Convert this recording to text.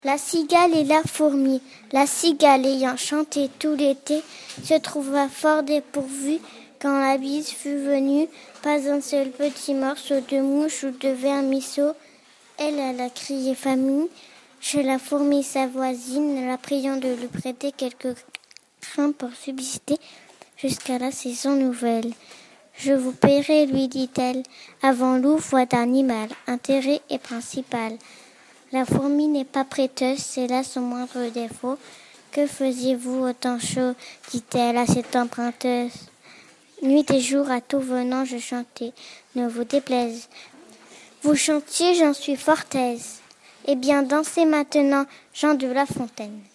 La cigale et la fourmi. La cigale, ayant chanté tout l'été, se trouva fort dépourvue quand la bise fut venue. Pas un seul petit morceau de mouche ou de vermisseau. Elle alla crier famine chez la fourmi sa voisine, la priant de lui prêter quelques grains pour subsister jusqu'à la saison nouvelle. Je vous paierai, lui dit-elle, avant l'eau, foi d'animal, intérêt et principal. La fourmi n'est pas prêteuse, c'est là son moindre défaut. Que faisiez-vous au temps chaud, dit-elle à cette emprunteuse. Nuit et jour, à tout venant, je chantais, ne vous déplaise. Vous chantiez, j'en suis fort aise. Eh bien, dansez maintenant, Jean de La Fontaine.